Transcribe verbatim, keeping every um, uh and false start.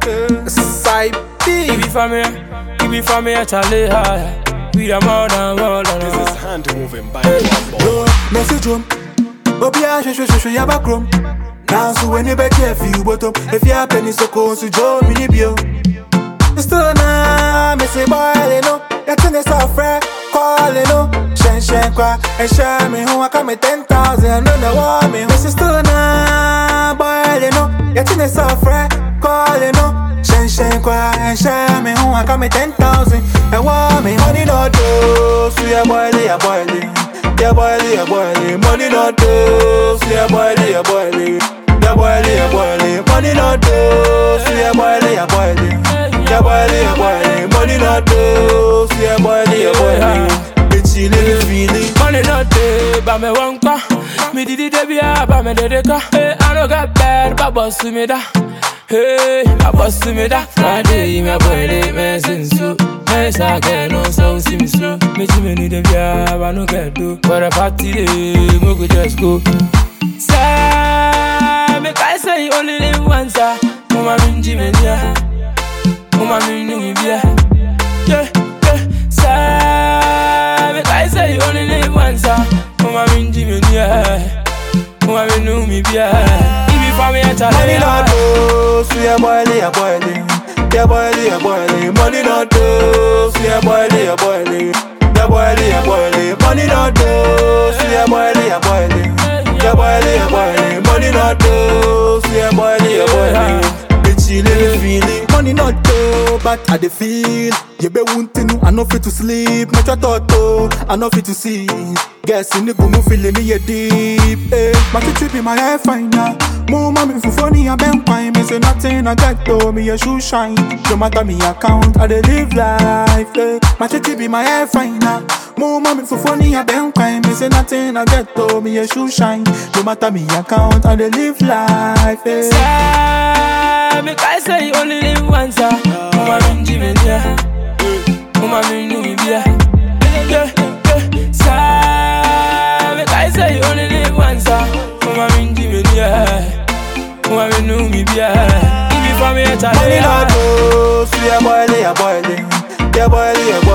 Side B. Give me for me, give me for me a Charlie high. We are more than more than This is hand moving by one ball. Yo, message room. Obi a show show show show ya back room. Now so when you bet you feel bottom. If you have penny so close to Joe mini bio. Still na me say boy you know. That thing is so fresh. Call you know. Shen shen kwa. And share me who I come with ten thousand. No no war me. This is still na boy you know. That thing is so fresh. Call you know. Shen shen kwa. And share me who I come with ten thousand. And war me. Money no do. So ya boy ya boy. Yeah boy, yeah boy, money not do. Yeah boy, yeah boy, yeah boy, yeah boy, money not do. Yeah boy, yeah boy, yeah boy, yeah boy, money not do. Yeah boy, yeah boy, it's chilling, feeling. money not there, but me won't come. Me did it every year, but me did it come. Hey, I don't got bad, but boss to me da. Hey, my boss to me da. Friday, my boy, they messing so. Yes, I get no so see me slow. Me too many the via, I no get do. But a party day, we could just go. Say, me I say only live once, ah. Mama minji me dia, mama minji me dia. Yeah, yeah. Say, me I say only live once, ah. Mama minji me dia, mama minji me dia. If you find me a child, money not do. So yeah boy, yeah boy. Yeah boy, yeah boy, money not do. Yeah boy, yeah boy, yeah boy, yeah boy, money not do. Yeah boy, yeah boy, yeah boy, yeah boy, money not do. Yeah boy, yeah boy, it's chilling, feeling. Money not do, but I dey feel. You be wanting, I no fit to sleep. Not your thought, I no fit to see. Guess in the boom, feeling me a deep. Eh, my trip be my hair fine now. More mommy for funny, I been fine. Me say nothing, I get to me a shoe shine. No matter me account, I dey live life. Eh, my trip be my hair fine now. More mommy for funny, I been fine. Me say nothing, I get to me a shoe shine. No matter me account, I dey live life. Eh. Say, me I say only live once, ah. Mama minji me dia, mama minji me dia. Yeah, yeah. Say, me I say only live once, ah. Mama minji me dia, mama minji me dia. If you for me a child, money not do. So yeah boy, yeah boy, yeah boy, yeah boy.